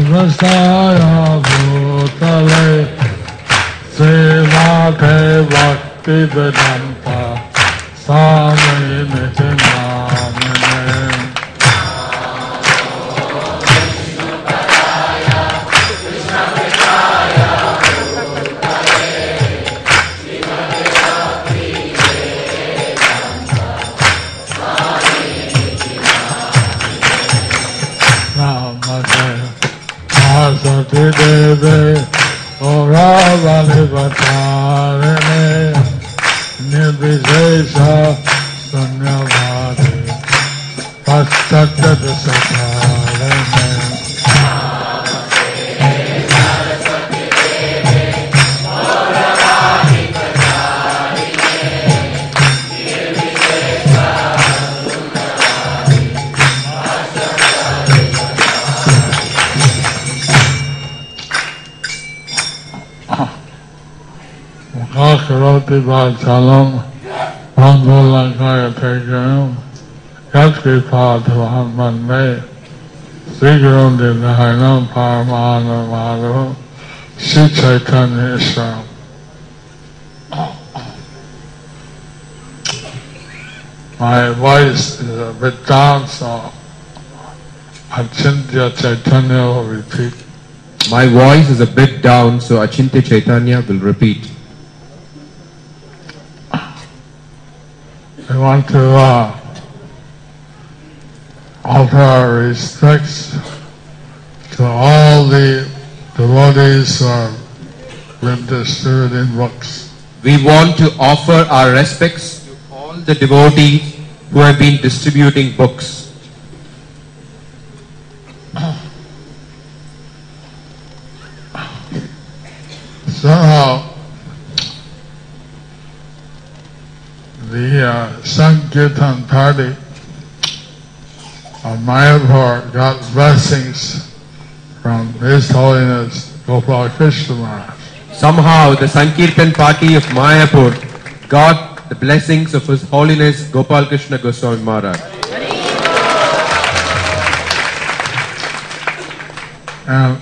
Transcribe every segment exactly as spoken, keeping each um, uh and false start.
Vasaya Bhutale Srimate Bhakti Vedanta Swami Nityanamane. Sati Deve Oravali Vatarene Nirvishesha Sunyavadi Paschata Satarene. Karoti Vachalam, Pandolankaya Tejanam, Yatki Padhavan Mande, Sigurun Dinahanam Paramana Madhu, Sri Chaitanya Islam. My voice is a bit down, so Achintya Chaitanya will repeat. My voice is a bit down, so Achintya Chaitanya will repeat. I want to uh, offer our respects to all the devotees who have been distributing books. We want to offer our respects to all the devotees who have been distributing books. Somehow, the uh, Sankirtan party of Mayapur got blessings from His Holiness Gopal Krishna Maharaj. Somehow the Sankirtan party of Mayapur got the blessings of His Holiness Gopal Krishna Goswami Maharaj. And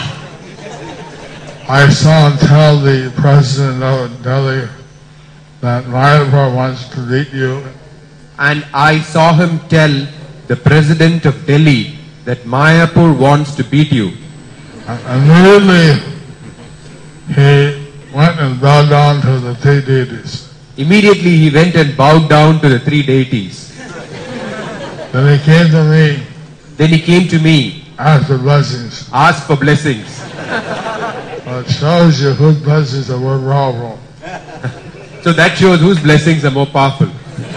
I saw him tell the president of Delhi that Mayapur wants to meet you. And I saw him tell the president of Delhi that Mayapur wants to beat you. And immediately he went and bowed down to the three deities. Immediately he went and bowed down to the three deities. Then he came to me. Then he came to me. Asked for blessings. Asked for blessings. Well, it shows you whose blessings are more powerful. So that shows whose blessings are more powerful.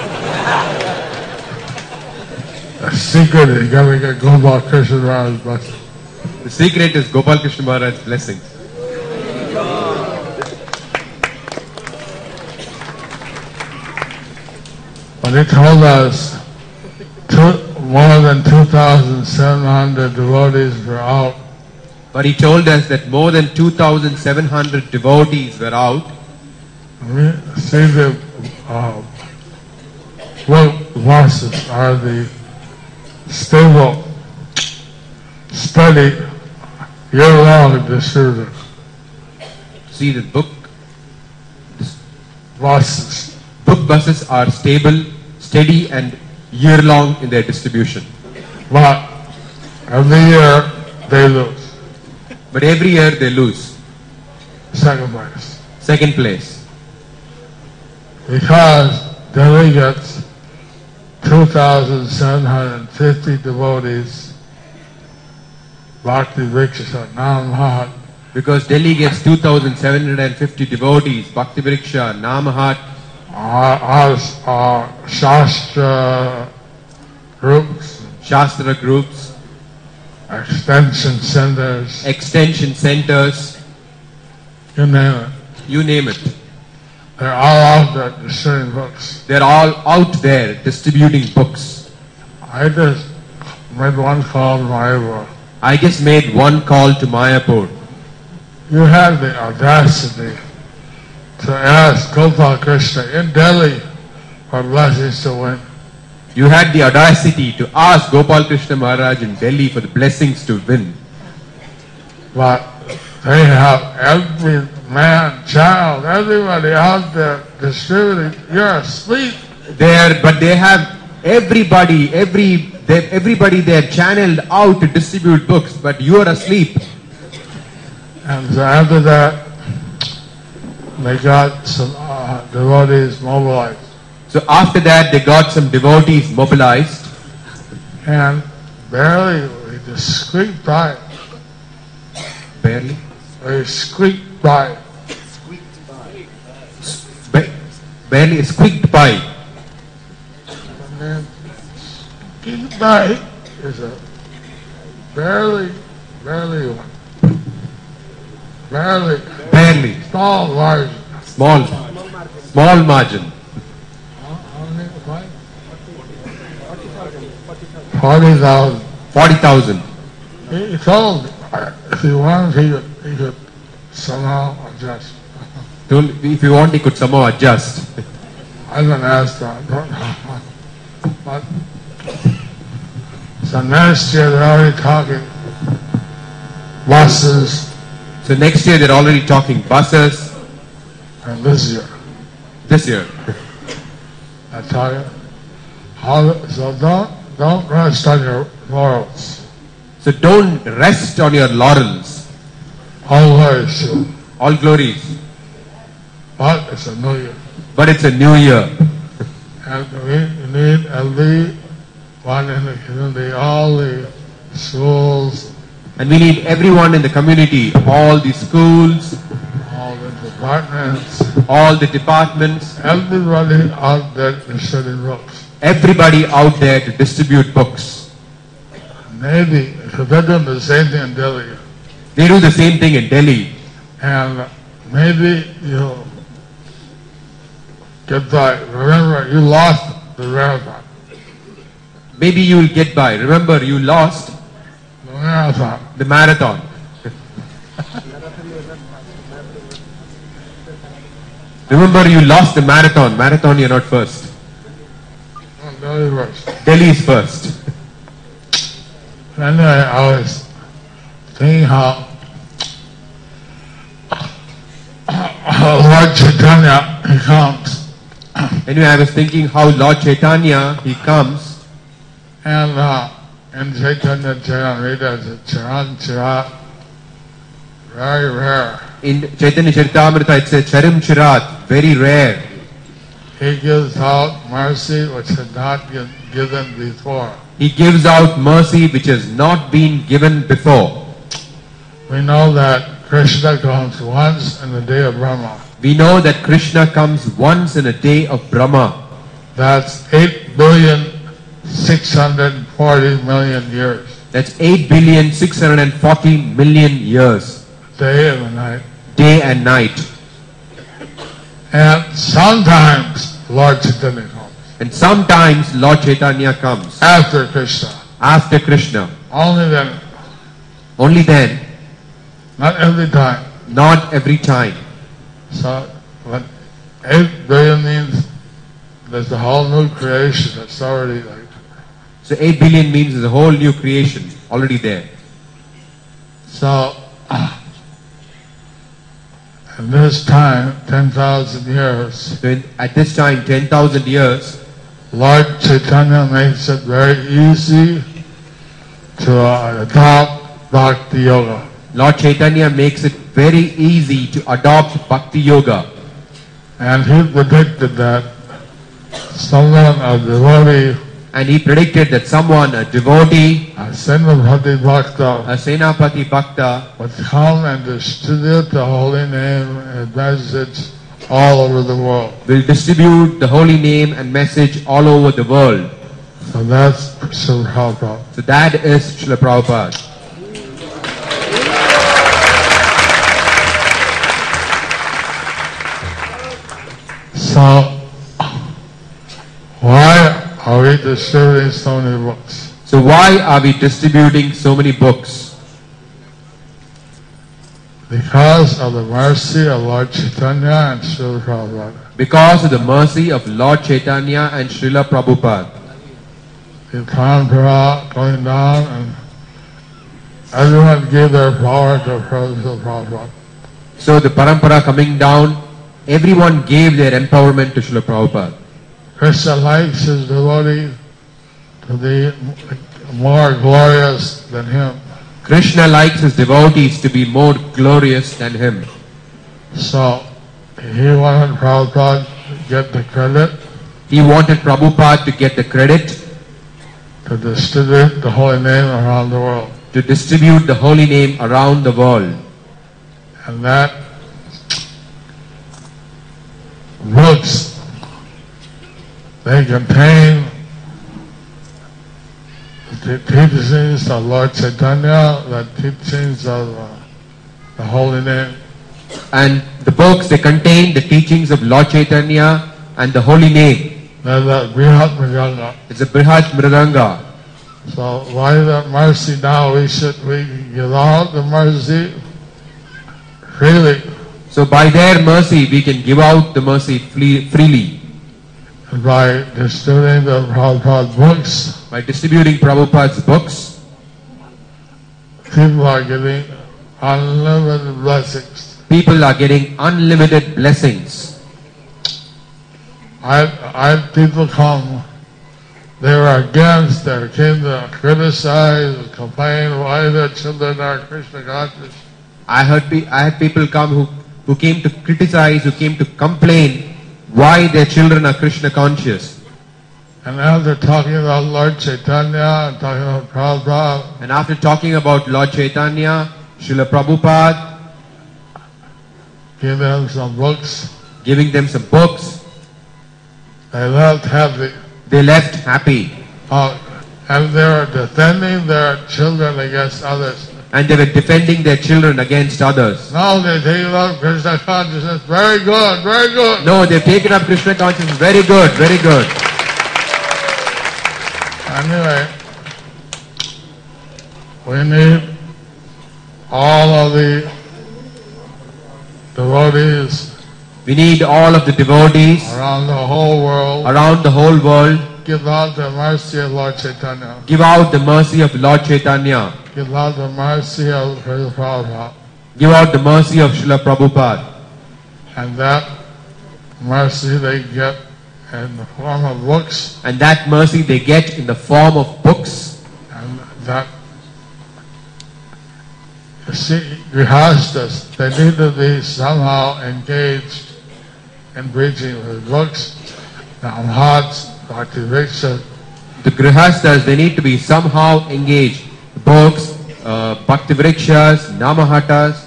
The secret is going to get Gopal Krishna Maharaj's blessing. The secret is Gopal Krishna Maharaj's blessings. But he told us two, more than two thousand seven hundred devotees were out. But he told us that more than two thousand seven hundred devotees were out. We see the uh, book verses are the stable, steady, year-long distributor. See the book buses. Book buses are stable, steady and year-long in their distribution. But every year they lose. But every year they lose. Second place. Second place. Because Delhi gets two thousand seven hundred fifty devotees, Bhakti Vriksha, Namahat. Because Delhi gets two thousand seven hundred fifty devotees, Bhakti Vriksha, Namahat. Our, our Shastra groups, Shastra groups, extension centers, extension centers, you name it. You name it. They're all out there distributing books. They're all out there distributing books. I just made one call to Mayapur. I just made one call to Mayapur. You had the audacity to ask Gopal Krishna in Delhi for blessings to win. You had the audacity to ask Gopal Krishna Maharaj in Delhi for the blessings to win. but they have every man, child, everybody out there distributing. You're asleep. There, but they have everybody, every they, everybody there channeled out to distribute books, but you are asleep. And so after that, they got some uh, devotees mobilized. So after that, they got some devotees mobilized, And barely, we just squeaked by. barely, We squeaked by. ba- barely squeaked by. And then squeaked by is a barely, barely one. Barely, Barely, small margin. small, small margin. How many? Five? Forty thousand. Forty thousand. He told me, if he wanted, he could, he could somehow adjust. If you want, he could somehow adjust. I don't ask that. Don't know. But so next year they're already talking buses, So next year they're already talking buses. and this year This year, I tell you, how, so don't don't rest on your laurels. so don't rest on your laurels. Always, uh, All glories, but it's a new year, but it's a new year, and we need at least one in the community, all the schools, and we need everyone in the community, all the schools, all the departments, all the departments, everybody out there distributing books. everybody out there to distribute books. Maybe, because they're doing the same thing in Delhi. They do the same thing in Delhi. And maybe you'll get by. Remember, you lost the marathon. Maybe you will get by. Remember, you lost The marathon. the marathon. Remember, you lost the marathon. Marathon, you're not first. Very worse. Delhi is first. Anyway, I was thinking how Lord Chaitanya, he comes, Anyway, I was thinking how Lord Chaitanya, he comes, and uh, in Chaitanya Charitamrita, it's a Charan Chirat, very rare. in Chaitanya Charitamrita, it says Charim Chirat, very rare. He gives out mercy which had not been given before. He gives out mercy which has not been given before. We know that Krishna comes once in the day of Brahma. We know that Krishna comes once in a day of Brahma. That's eight billion six hundred forty million years. That's eight billion six hundred forty million years, Day and night. day and night. And sometimes Lord Chaitanya comes. And sometimes Lord Chaitanya comes After Krishna. after Krishna. Only then. Only then, Not every time. not every time. So when eight billion means there's a whole new creation that's already like. So eight billion means there's a whole new creation already there. So in this time, ten thousand years, So in, at this time, ten thousand years, Lord Chaitanya makes it very easy to uh, adopt Bhakti Yoga. Lord Chaitanya makes it very easy to adopt Bhakti Yoga. And he predicted that someone, a devotee, And he predicted that someone, a devotee, a Senapati Bhakta, a Senapati Bhakta, would come and distribute the holy name and message all over the world. will distribute the holy name and message all over the world. So that's Srila Prabhupada. So that is Srila Prabhupada. So why are we distributing so many books? So why are we distributing so many books? Because of the mercy of Lord Chaitanya and Srila Prabhupada. Because of the mercy of Lord Chaitanya and Srila Prabhupada. The parampara going down and everyone gave their power to Srila Prabhupada. So the parampara coming down, everyone gave their empowerment to Srila Prabhupada. Krishna likes his devotees to be more glorious than him. Krishna likes his devotees to be more glorious than him. So he wanted Prabhupada to get the credit, He wanted Prabhupada to get the credit to distribute the holy name around the world. to distribute the holy name around the world. And that books, they contain the teachings of Lord Chaitanya, the teachings of uh, the holy name. And the books, they contain the teachings of Lord Chaitanya and the holy name. They're the Brihat Mridanga. It's a Brihat Mridanga. So why the mercy now? We should we give out the mercy freely. So by their mercy, we can give out the mercy fle- freely. And by distributing the Prabhupada books, By distributing Prabhupada's books, people are getting unlimited blessings. people are getting unlimited blessings. I I had people come, they were against, they came to criticize, complain why their children are Krishna conscious. I heard pe- I had people come who, who came to criticize, who came to complain why their children are Krishna conscious. And after talking about Lord Chaitanya and talking about Prabhupada, And after talking about Lord Chaitanya, Srila Prabhupada, give them some books, giving them some books, they left happy. they left happy. Uh, and they were defending their children against others. And they were defending their children against others. Now they take up Krishna consciousness. Very good, very good. No, they've taken up Krishna consciousness. Very good, very good. Anyway, we need all of the devotees We need all of the devotees around the whole world around the whole world. give out the mercy of Lord Chaitanya. Give out the mercy of Lord Chaitanya. Give out the mercy of Srila Prabhupada. Give out the mercy of Srila Prabhupada. And that mercy they get in the form of books, And that mercy they get in the form of books. and that, you see, grihastas, they need to be somehow engaged in preaching with books, Namhats, Bhakti-vriksha, The grihastas, they need to be somehow engaged. Books, uh, Bhakti-vrikshas, Namahatas.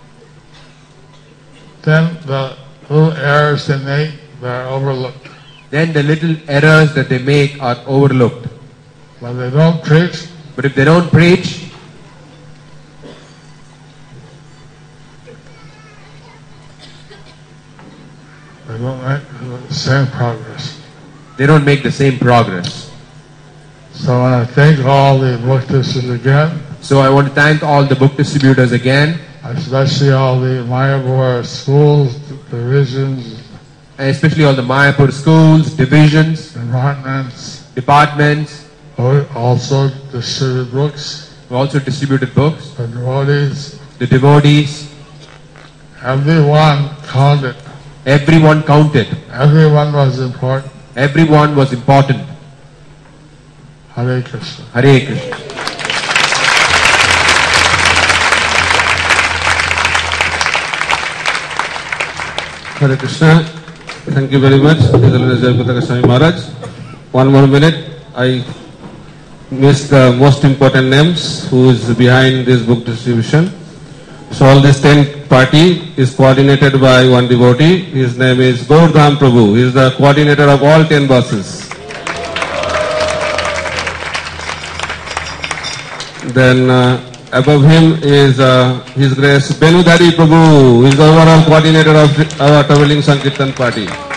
then the little errors they make, they're overlooked. Then the little errors that they make are overlooked. But they don't preach, But if they don't preach, they don't make the same progress. they don't make the same progress. So I want to thank all the book distributors again, So I want to thank all the book distributors again, especially all the Mayapur schools, divisions, and especially all the Mayapur schools, divisions, departments, departments, who also distribute books, who also distributed books, the devotees, the devotees. everyone counted. Everyone counted. Everyone was important. Everyone was important. Hare Krishna. Hare Krishna. Hare Krishna. Thank you very much, Jayapataka Swami Maharaj. One more minute. I missed the most important names who is behind this book distribution. So all this tent party is coordinated by one devotee. His name is Gaurdham Prabhu. He is the coordinator of all ten buses. Then uh, above him is uh, His Grace Benudhari Prabhu, who is the overall coordinator of our traveling Sankirtan party.